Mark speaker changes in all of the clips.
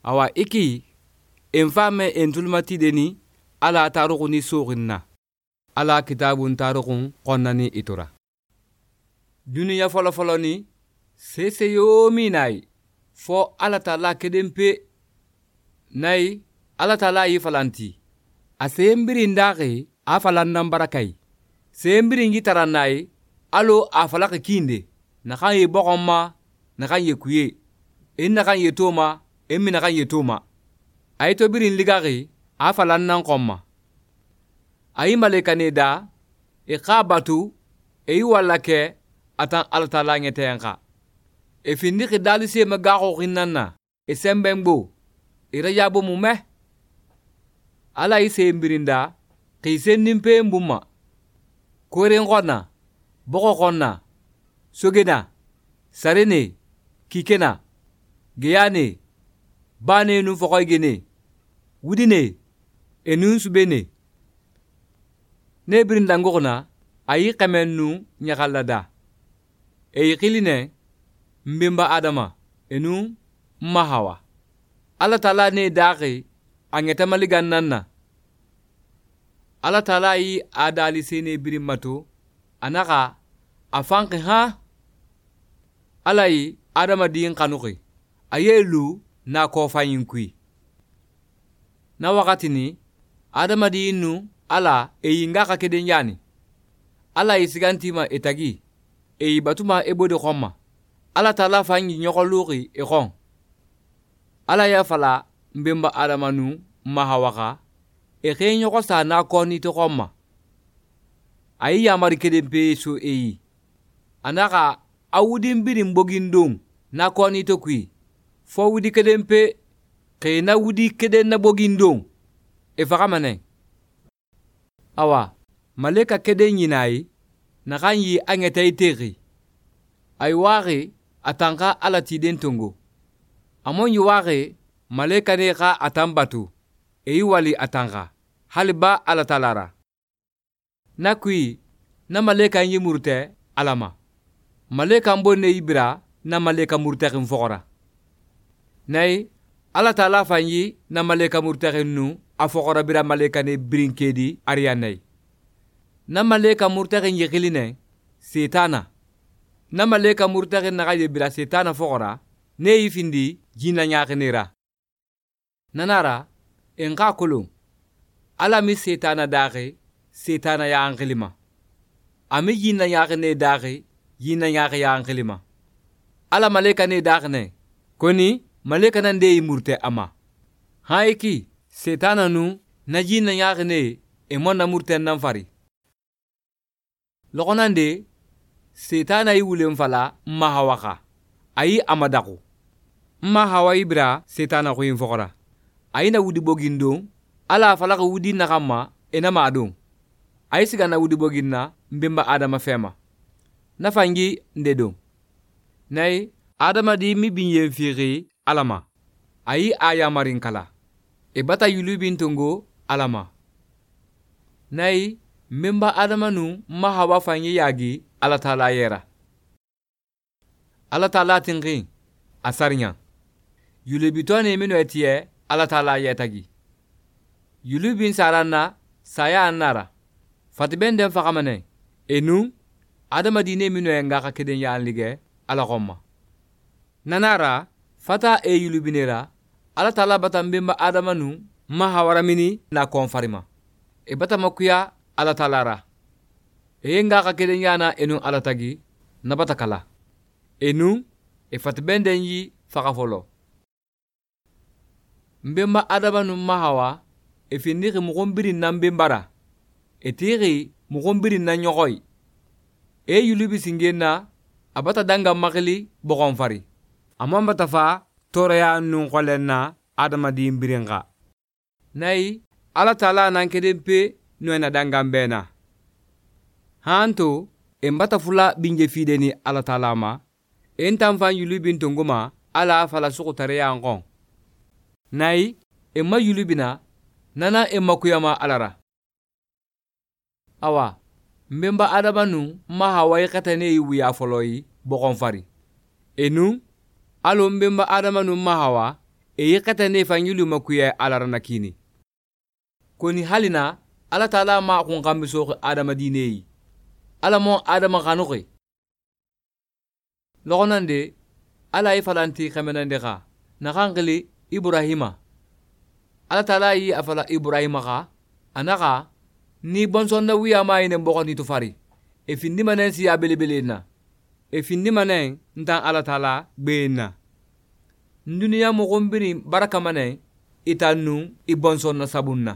Speaker 1: awa iki enfame entulmati deni ala taruquni suqinna ala kitabun taruqun qonnani itura duniya folo ni sese yomi nay fo ala tala kedempe nay ala tala yi falanti asembiri ndaqe a falannan barakai sembiri ngi tarannay alo a falaka kinde nakan ye bokomma nakan ye kuye en nakan ye toma en mi nakan ye toma ay to birin ligaqe a falannan qomma ay malekane da e qabatu e wallake atan ala tala ngetenka e findi khidali se magaxo xinanna e sembembo e rajabo mume ala yi sembirinda qisen nimpe mbuma koren qonna boko qonna sogena sarene kikena geyane bane nu fokoy gene wudine enun subene ne birinda ngokna ayi qamennu nyakallada e yiqiline mbimba adama enu mahawa ala tala ne daqi angeta maligan nanna ala tala yi adali sene birimmato anaka afanqi ha ala yi adama din kanuqi ayelu na kofayin kui na wakati ni adama dinu ala eyinga ka keden yani ala yi sigantima etagi eyi batuma ebode khomma ala tala fanyi nyokoluqi e khon ala ya fala mbemba adama nu mahawaka e khe nyoko sa na koni to khomma ayi yamari kedempe so eyi anaka awudin birin bogindong na koni to kui fo wudi kedempe khe na wudi keden na bogindong e fakamane awa maleka keden yinayi nakanyi angeta itegi ay wari atanka ala tiden tongo amon yuwari maleka ne ka atambatu e wali atanka haliba ala talara nakui na maleka yi murte alama maleka mbonne ibra na maleka murte kin fokora nay ala tala fanyi na maleka murte kin nu afokora bira maleka ne brinkedi ariyanay na maleka murte kin yikiline setana na maleka murtakin na kaje bila setana fokora ne yifindi jina nyakinira nanara enka kolon ala mi setana daqe setana ya anklima ami jina nyakine daqe jina nyake ya anklima ala maleka ne daqne koni maleka nan de murte ama haiki setana nu na jina nyakine e monna murte nan fari lokonande setana yi wulen fala mahawaka ayi amadaku mahawa ibra setana ko infokora ayi na wudi bogindo ala fala ko wudi nakama ena madon ayi siga na wudi boginna mbemba adama fema na fangi ndedo nay adama di mi binye firi alama ayi aya marin kala e bata yulubin tongo alama nay mbemba adama nu mahawa fangi yagi ala tala yera ala tala tingi asarnya yulubitone mino etie ala tala yetagi yulubin sarana saya anara fatibende fakamane enu adama dine mino enga ka keden ya anlige ala gomma nanara fata e yulubinera ala tala batambemba adama nu mahawara mini na konfarima e batamakuya ala talara enga ka keden yana enu ala tagi nabata kala enu e fatibenden yi fakafolo mbemba adama nu mahawa e findiki mugombiri na mbembara e tiri mugombiri na nyogoy e yulubi singena abata danga makili bogonfari amamba tafa toreya nun qolenna adama di mbirenga nay ala tala nan kedempe noena danga mbena hanto embata fula binje fideni ala talama entam fan yulubin tongoma ala fala suku tareya ngon nay emma yulubina nana emma kuyama alara awa mbemba adama nu mahawai katane yiwuya foloyi bogon fari enu alo mbemba adama nu mahawa yekata ne fanyulu makuya alarana kini koni halina ala taala ma kun kambiso adama dineyi ala mo adama kanuki logonande ala yi falanti kamenande ka nakankili Ibrahima ala taala yi afala Ibrahima ka anaka ni bonson na wiya ma ine mboko ni tufari e findi manen siya belebele na e findi manen ntan ala taala beena nduniya mo gombiri baraka manen itanu ibonson na sabunna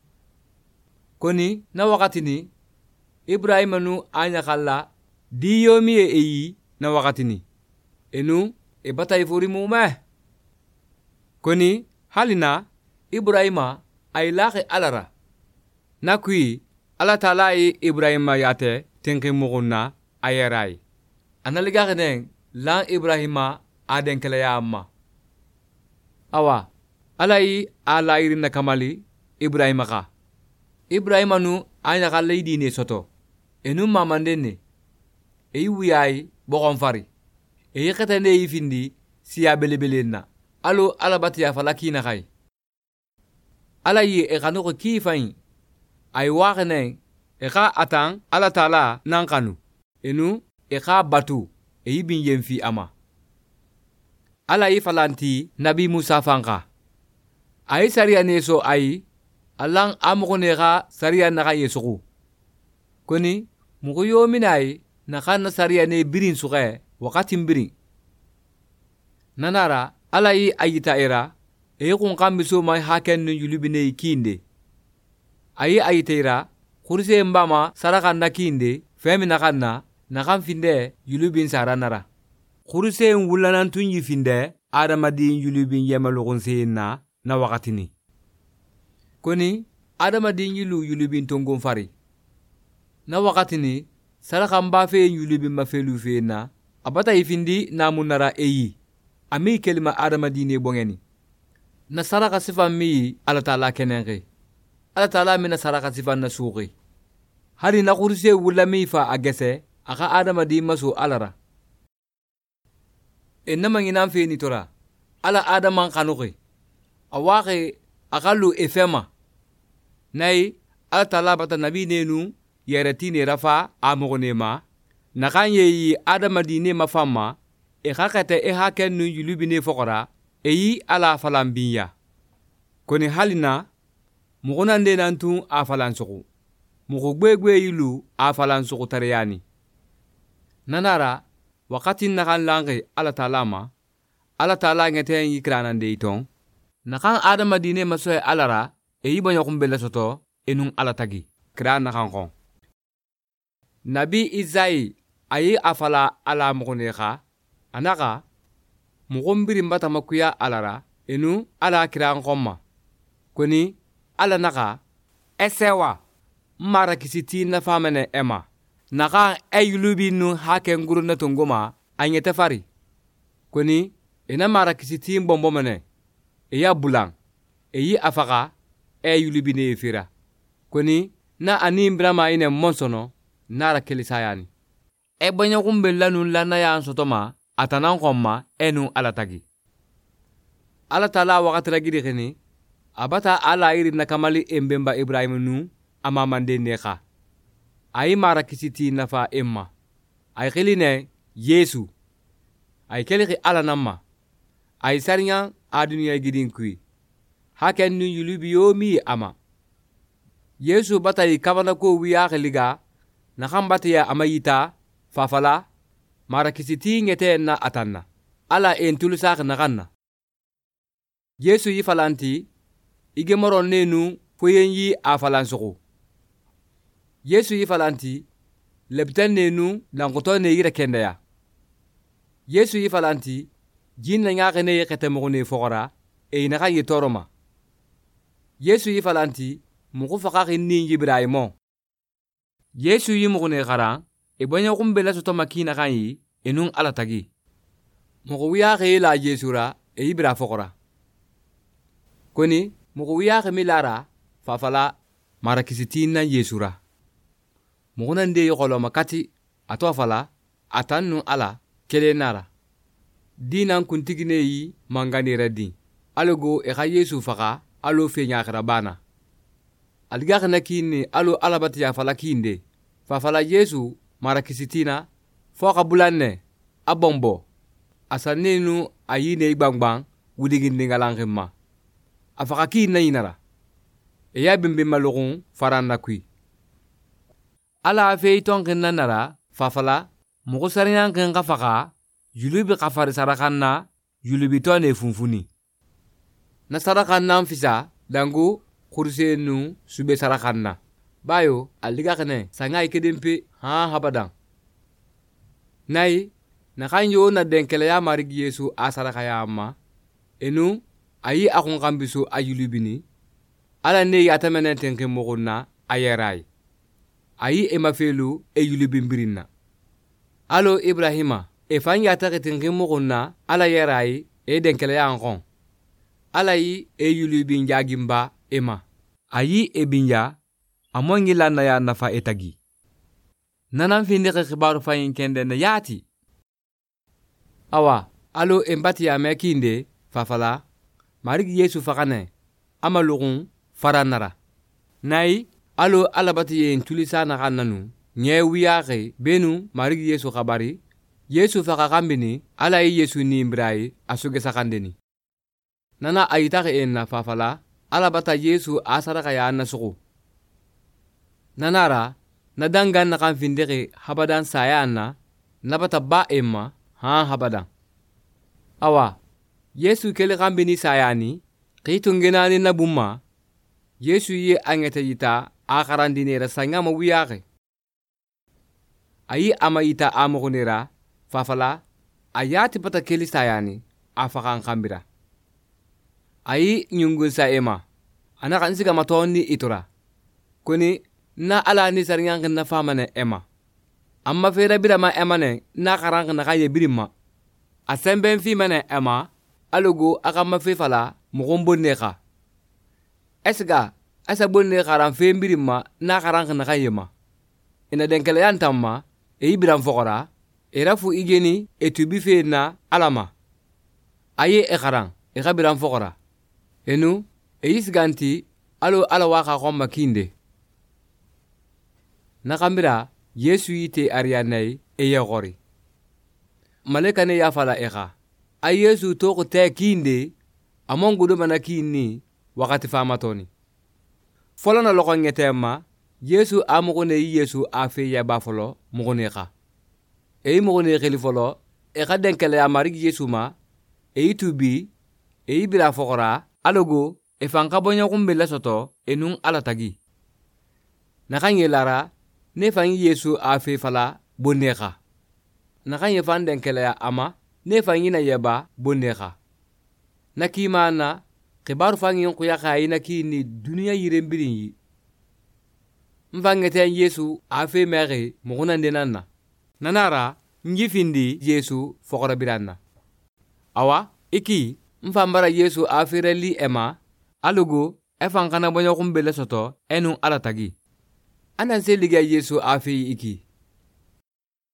Speaker 1: koni na wakati ni Ibrahima nu anya kala diyomi eyi na wakati ni enu e batay furi mume koni halina Ibrahima ay laxe alara nakui ala taala yi Ibrahima yate tenke mugunna ayerai analigaxenen lan Ibrahima aden kala ya amma awa ala yi ala irina kamali Ibrahima ka Ibrahima nu anya kala dine soto enu mamandene e wiyai bogon fari e yekata ne yifindi siya belebelena alo alabati ya falakina kai ala yi e kanu ko kifain ay waxene e ka atan ala taala nan kanu enu e ka batu e yibin yemfi ama ala yi falanti nabi Musa fanka ay sariya ne so ay alang amugone ka sariya naka yesuku koni mugo yominai naka sariya ne birin suke wakati birin nanara ala yi ayita era e kun kambiso mai haken nu yulubine kinde ayi ayitera kurse mbama saraka nakinde femi nakanna nakam finde yulubin saranara kurse wulanan tunyi finde adamadin yulubin yemalugun seyna na wakatini koni adamadin yulubin tongon fari na wakatini saraka mbafe yulubin mafelu fena abata ifindi namunara eyi ami kelima adamadine bongeni na saraka sifan mi ala taala kenenke ala taala mina saraka sifan na suuqi hari na kurse wula mi fa agese aka adamadi maso alara enama nginan fe ni tora ala adaman kanuki awake akalu efema nay ala taala bata nabi nenu yeretine rafa amogonema nakanye yi adamadi ne mafama e hakate e haken nu yulubine fokora eyi ala falambiya koni halina mugunande nantu a falansuku mugu gbegbe yilu a falansuku tareyani nanara wakati nakan lange ala talama ala tala ngete yikranande iton nakan adama dine masoy alara eyi banyo kumbele soto enun ala tagi kran nakan kon nabi Izai ayi afala ala muguneka anaka mugombiri mbata makuya alara enu ala kiran komma koni ala naka esewa mara kisiti na famene ema naka eyulubi nu haken guru na tongoma anyete fari koni ena mara kisiti mbombomene eya bulang eyi afaka eyulubi ne fira koni na ani mbrama ine monsono nara kelisayani e banya kumbella nun lana ya sotoma atanan komma enu ala tagi ala taala wakati ragidi khini abata ala iri nakamali embemba Ibrahim nu ama mande neka ay mara kisiti nafa emma ay khiline Yesu ay keliki ala namma ay sarinya adunya gidin kui haken nu yulubi yomi ama Yesu batay kabana ko wiya khiliga nakambatiya amayita fafala mara kisiti ngete na atanna ala entulusak nakanna Yesu yi falanti ige moron nenu foyen yi a falansuku Yesu yi falanti lebten nenu langoto ne yire kendaya Yesu yi falanti jin na ngake ne yekete mogone fogora e inaka yi toroma Yesu yi falanti mugu fakaki ni Ibrahimo Yesu yi mogone khara e banya kumbela soto makina kanyi enun ala tagi mugu wiya la Yesura e ibra fogora koni mugu wiya milara fafala mara kisitina Yesura mugu nande yokolo makati ato fala atannu ala kele nara dinan kuntigine yi mangani radin alogo e ka Yesu faga alo fe nyakara bana alga kana kinni alo alabati ya fala kinde fa fala Yesu mara kisitina fo ka bulanne abombo asanenu ayine igbangbang wudigindi ngalangema afaka kinna inara e ya bimbe malogun faranda kui ala fe tonkinna nara fa fala mugo saryan kan ka faga yulubi kafari sarakanna yulubi to ne funfuni na sarakanna fisa dangu kursenu sube sarakanna bayo aliga kane sanga ikedempe ha habadan nay na kanyo na denkele ya marigi Yesu asaraka ya amma enu ayi akon kambiso ayulubini ala ne yata menen tenke mogonna ayerai ayi emafelu eyulubimbirina alo Ibrahima e fanya ta tenke mogonna ala yerai e denkele ya ankon ala yi eyulubin jagimba ema ayi ebinya amongi lana ya nafa etagi nanan finde ke khibaru fayin kende na yati awa alo embati ya mekinde fafala marigi Yesu fakane amalugun faranara nay alo alabati yen tulisa na kananu nyewiyaxe benu marigi Yesu khabari Yesu faka kambini ala yi Yesu ni imbrai asuge sakandeni nana ayitaxe enna fafala alabata Yesu asaraka ya nasugu nanara na dangan na kan findeke habadan saya anna nabata ba emma ha habadan awa Yesu kele kambini sayani kitungenani na bumma Yesu ye angete yita akarandinera sangama wiyake ayi ama yita amogonera fafala ayati pata kele sayani afakan kambira ayi nyungun sa ema ana kan siga matoni itura koni na ala ni sarngang na famane ema amma fera birama emane na karang na kaye birima asemben fi mane ema alugo aka mafi fala mugombo neka esga asa bonne karam fe birima na karang na kaye ma ina denkele yantamma e ibiram fokora e rafu igeni e tubi fe na alama aye e karang e kabiram fokora enu e isganti alo ala waka komma kinde nakambira Yesu yite arianai e yagori maleka ne yafala eka ay Yesu toko te kinde amongudo mana kinni wakati famatoni folona loko ngetema Yesu amugone Yesu afe ya bafolo mugone ka e mugone khili folo e ka denkele amari Yesu ma e tubi e ibira fokora alogo e fanka bonya kumbela soto enun ala tagi nakanye lara ne fanyi Yesu afe fala boneka nakanye fan denkele ya ama ne fanyi na yeba boneka nakimana kibaru fanyi yonku ya kayina kini dunia yirembirin yi mfangete Yesu afe mere muguna ndenanna nanara njifindi Yesu fokora biranna awa iki mfambara Yesu afireli ema alugo efankana bonya kumbele soto enun alatagi anan se liga Yesu afi iki